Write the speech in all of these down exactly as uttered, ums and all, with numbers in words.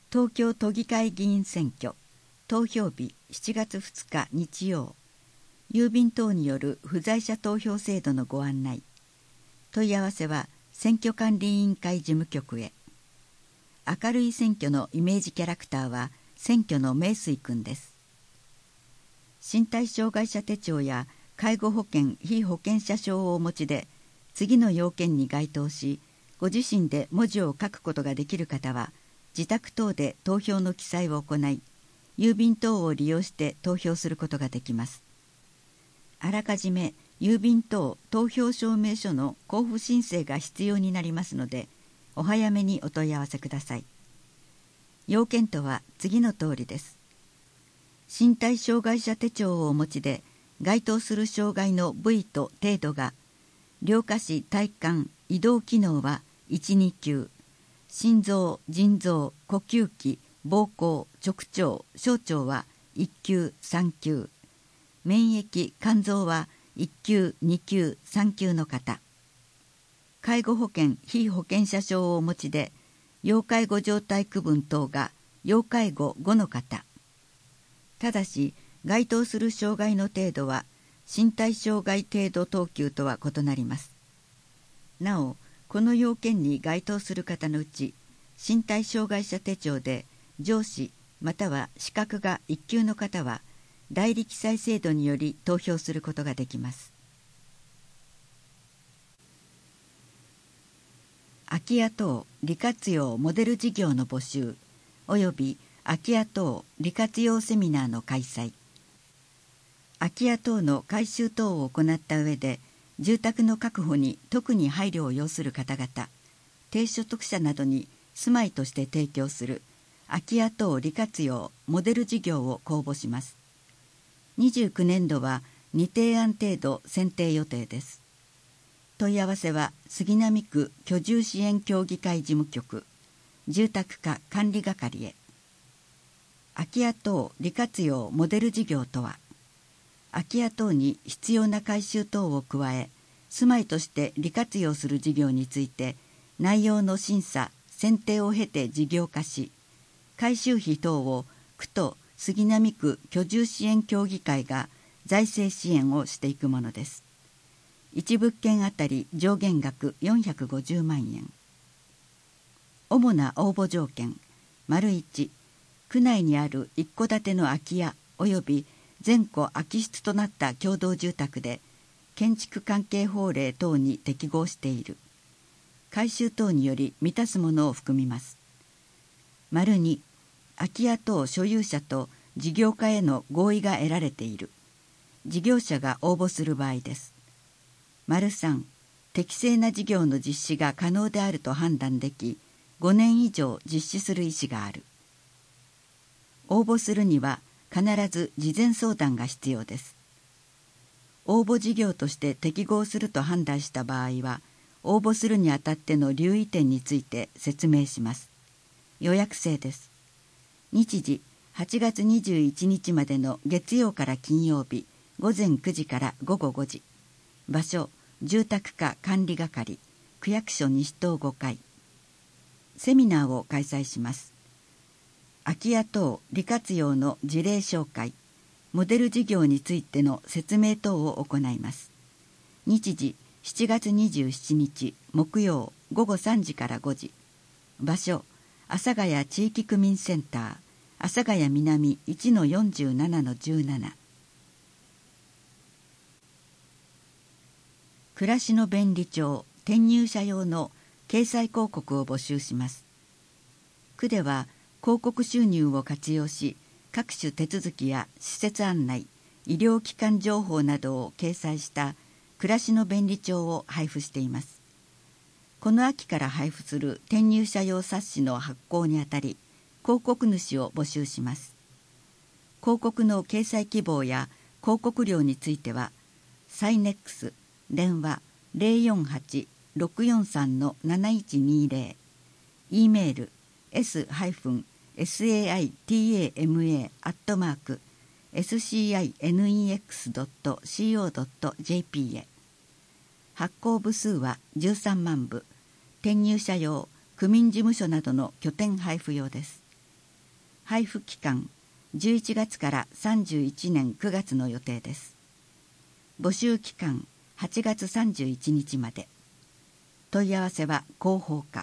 東京都議会議員選挙投票日しちがつふつか日曜、郵便等による不在者投票制度のご案内。問い合わせは選挙管理委員会事務局へ。明るい選挙のイメージキャラクターは選挙の名水くんです。身体障害者手帳や介護保険被保険者証をお持ちで、次の要件に該当し、ご自身で文字を書くことができる方は、自宅等で投票の記載を行い、郵便等を利用して投票することができます。あらかじめ郵便等投票証明書の交付申請が必要になりますので、お早めにお問い合わせください。要件とは次の通りです。身体障害者手帳をお持ちで、該当する障害の部位と程度が、両下肢体幹移動機能はいち、に級、心臓、腎臓、呼吸器、膀胱、直腸、小腸はいっ級、さん級、免疫、肝臓はいっ級、に級、さん級の方、介護保険被保険者証をお持ちで、要介護状態区分等が要介護ごの方、ただし該当する障害の程度は身体障害程度等級とは異なります。なお、この要件に該当する方のうち、身体障害者手帳で上司または資格がいっ級の方は、代理記載制度により投票することができます。空き家等利活用モデル事業の募集および空き家等利活用セミナーの開催。空き家等の改修等を行った上で、住宅の確保に特に配慮を要する方々、低所得者などに住まいとして提供する空き家等利活用モデル事業を公募します。にじゅうきゅうねんどはに提案程度選定予定です。問い合わせは杉並区居住支援協議会事務局住宅課管理係へ。空き家等利活用モデル事業とは、空き家等に必要な改修等を加え、住まいとして利活用する事業について、内容の審査・選定を経て事業化し、改修費等を区と杉並区居住支援協議会が財政支援をしていくものです。いち物件あたり上限額よんひゃくごじゅうまんえん。主な応募条件、丸いち、区内にある一戸建ての空き家及び全戸空き室となった共同住宅で、建築関係法令等に適合している。改修等により満たすものを含みます。丸に、空き家等所有者と事業化への合意が得られている。事業者が応募する場合です。丸さん、適正な事業の実施が可能であると判断でき、ごねん以上実施する意思がある。応募するには必ず事前相談が必要です。応募事業として適合すると判断した場合は、応募するにあたっての留意点について説明します。予約制です。日時、はちがつにじゅういちにちまでの月曜から金曜日、ごぜんくじからごごごじ。場所、住宅課管理係、区役所西棟ごかい。セミナーを開催します。空き家等利活用の事例紹介、モデル事業についての説明等を行います。日時、しちがつにじゅうしちにち木曜ごごさんじからごじ。場所、阿佐ヶ谷地域区民センター、阿佐ヶ谷南 いちのよんじゅうななのじゅうなな。暮らしの便利帳転入者用の掲載広告を募集します。区では広告収入を活用し、各種手続きや施設案内、医療機関情報などを掲載した暮らしの便利帳を配布しています。この秋から配布する転入者用冊子の発行にあたり、広告主を募集します。広告の掲載希望や広告料については、サイネックス電話 ゼロよんはち ろくよんさん なないちにゼロ、E メール エス サイタマ アットマーク エスシーアイネックス ドット シーオー ドット ジェーピー へ。発行部数はじゅうさんまんぶ、転入者用、区民事務所などの拠点配布用です。 配布期間じゅういちがつからさんじゅういちねんくがつの予定です。募集期間はちがつさんじゅういちにちまで。問い合わせは広報課。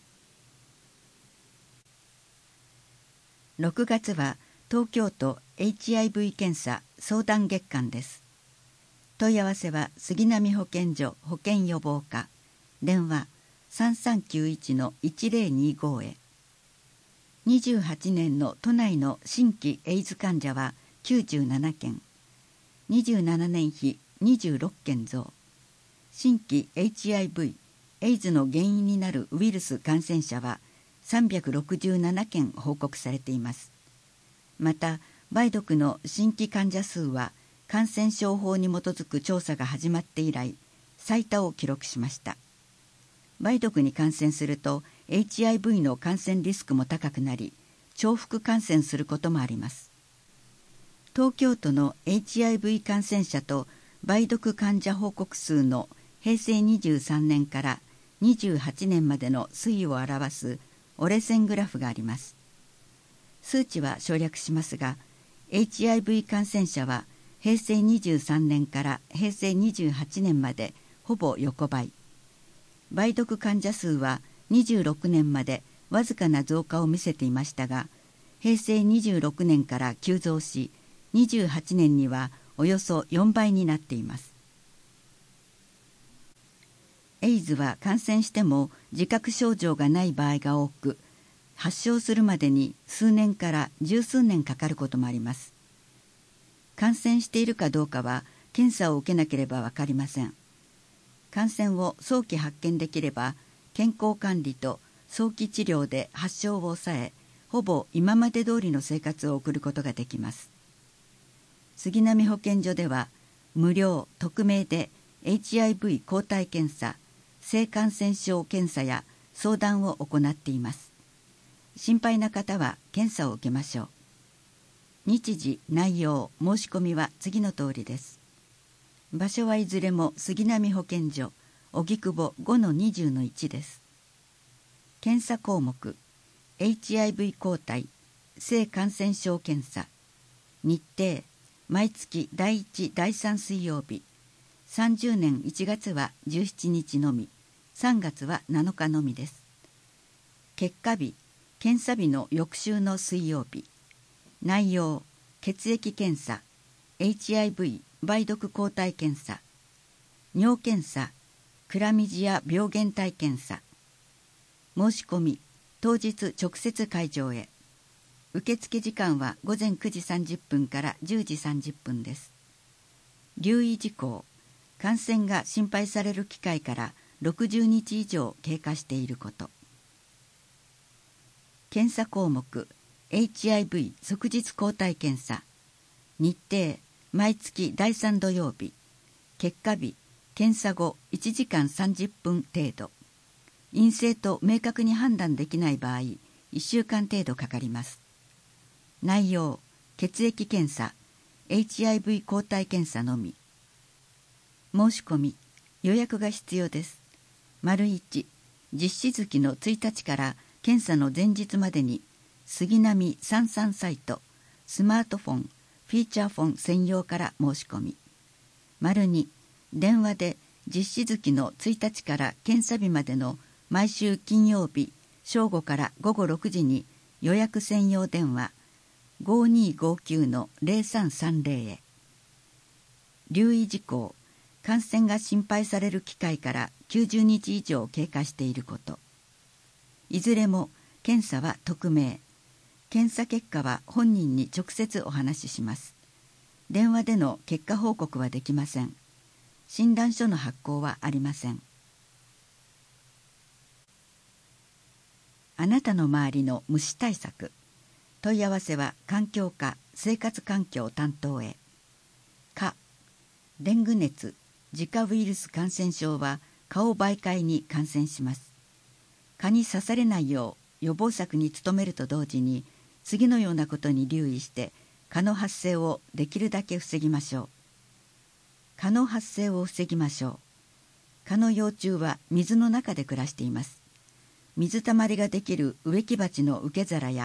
ろくがつは東京都 エイチアイブイ 検査相談月間です。問い合わせは杉並保健所保健予防課、電話 さんさんきゅういちのいちぜろにご へ。にじゅうはちねんの都内の新規エイズ患者はきゅうじゅうななけん、にじゅうななねん比にじゅうろっけん増。新規 エイチアイブイ、エイズの原因になるウイルス感染者はさんびゃくろくじゅうななけん報告されています。また、梅毒の新規患者数は感染症法に基づく調査が始まって以来、最多を記録しました。梅毒に感染すると エイチアイブイ の感染リスクも高くなり、重複感染することもあります。東京都の エイチアイブイ 感染者と梅毒患者報告数のへいせいにじゅうさんねんからにじゅうはちねんまでの推移を表す折れ線グラフがあります。数値は省略しますが、エイチアイブイ 感染者はへいせいにじゅうさんねんからへいせいにじゅうはちねんまでほぼ横ばい。梅毒患者数はにじゅうろくねんまでわずかな増加を見せていましたが、へいせいにじゅうろくねんから急増し、にじゅうはちねんにはおよそよんばいになっています。エイズは感染しても自覚症状がない場合が多く、発症するまでに数年から十数年かかることもあります。感染しているかどうかは検査を受けなければわかりません。感染を早期発見できれば、健康管理と早期治療で発症を抑え、ほぼ今まで通りの生活を送ることができます。杉並保健所では、無料・匿名で エイチアイブイ 抗体検査、性感染症検査や相談を行っています。心配な方は検査を受けましょう。日時、内容、申し込みは次の通りです。場所はいずれも杉並保健所、荻窪 ごのにじゅうのいち です。検査項目、エイチアイブイ 抗体、性感染症検査、日程、毎月だいいち、だいさん水曜日、さんじゅうねんいちがつはじゅうしちにちのみ、さんがつはなのかのみです。結果日、検査日の翌週の水曜日。内容、血液検査、エイチアイブイ 梅毒抗体検査、尿検査、クラミジア病原体検査。申し込み、当日直接会場へ。受付時間はごぜんくじさんじゅっぷんからじゅうじさんじゅっぷんです。留意事項、感染が心配される機会からろくじゅうにち以上経過していること。検査項目、エイチアイブイ 即日抗体検査。日程、毎月だいさん土曜日。結果日、検査後いちじかんさんじゅっぷん程度。陰性と明確に判断できない場合、いっしゅうかん程度かかります。内容、血液検査、エイチアイブイ 抗体検査のみ。申し込み、予約が必要です。丸いち、実施月のついたちから検査の前日までに、杉並さんさんサイト、スマートフォン、フィーチャーフォン専用から申し込み。丸に、電話で実施月のついたちから検査日までの毎週金曜日正午からごごろくじに予約専用電話 ごにーごきゅうのぜろさんさんぜろ へ。留意事項、感染が心配される機会からきゅうじゅうにち以上経過していること。いずれも検査は匿名。検査結果は本人に直接お話しします。電話での結果報告はできません。診断書の発行はありません。あなたの周りの虫対策。問い合わせは環境課生活環境担当へ。蚊、デング熱、ジカウイルス感染症は蚊を媒介に感染します。蚊に刺されないよう予防策に努めると同時に、次のようなことに留意して蚊の発生をできるだけ防ぎましょう。蚊の発生を防ぎましょう。蚊の幼虫は水の中で暮らしています。水たまりができる植木鉢の受け皿や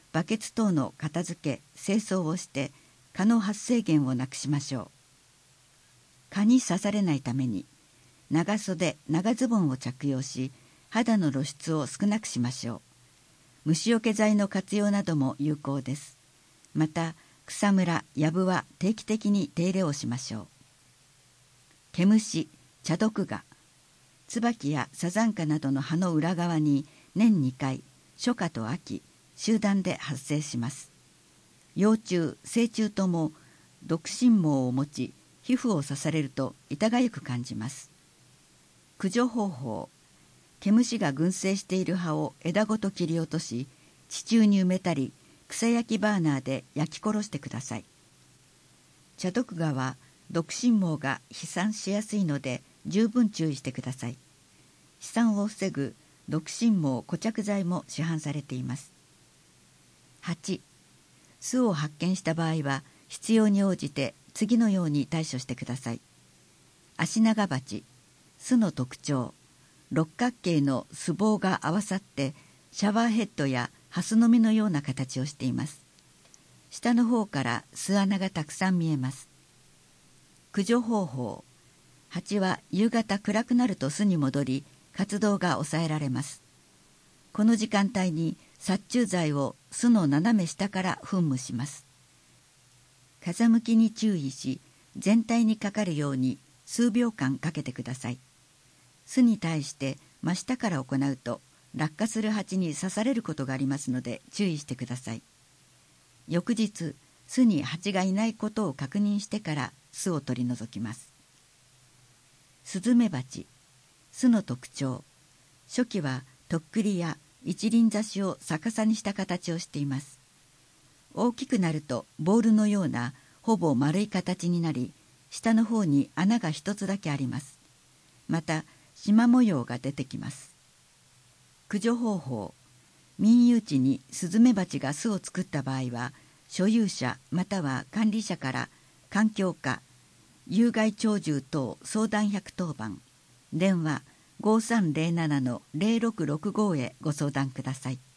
バケツ等の片付け清掃をして蚊の発生源をなくしましょう。蚊に刺されないために長袖長ズボンを着用し、肌の露出を少なくしましょう。虫除け剤の活用なども有効です。また草むらやぶは定期的に手入れをしましょう。毛虫、茶毒蛾、椿やサザンカなどの葉の裏側に年にかい、初夏と秋集団で発生します。幼虫、成虫とも毒針毛を持ち、皮膚を刺されると痛がゆく感じます。駆除方法。毛虫が群生している葉を枝ごと切り落とし、地中に埋めたり草焼きバーナーで焼き殺してください。茶毒蛾は毒針毛が飛散しやすいので十分注意してください。飛散を防ぐ毒針毛固着剤も市販されています。はち. 巣を発見した場合は必要に応じて次のように対処してください。アシナガバチ。巣の特徴。六角形の巣房が合わさってシャワーヘッドやハスの実のような形をしています。下の方から巣穴がたくさん見えます。駆除方法。蜂は夕方暗くなると巣に戻り、活動が抑えられます。この時間帯に殺虫剤を巣の斜め下から噴霧します。風向きに注意し、全体にかかるように数秒間かけてください。巣に対して真下から行うと落下する蜂に刺されることがありますので注意してください。翌日、巣に蜂がいないことを確認してから巣を取り除きます。スズメバチ。巣の特徴。初期はとっくりや一輪挿しを逆さにした形をしています。大きくなるとボールのようなほぼ丸い形になり、下の方に穴が一つだけあります。また縞模様が出てきます。駆除方法。民有地にスズメバチが巣を作った場合は、所有者または管理者から環境課、有害鳥獣等相談ひゃくとおばん、電話 ごさんぜろななのぜろろくろくご へご相談ください。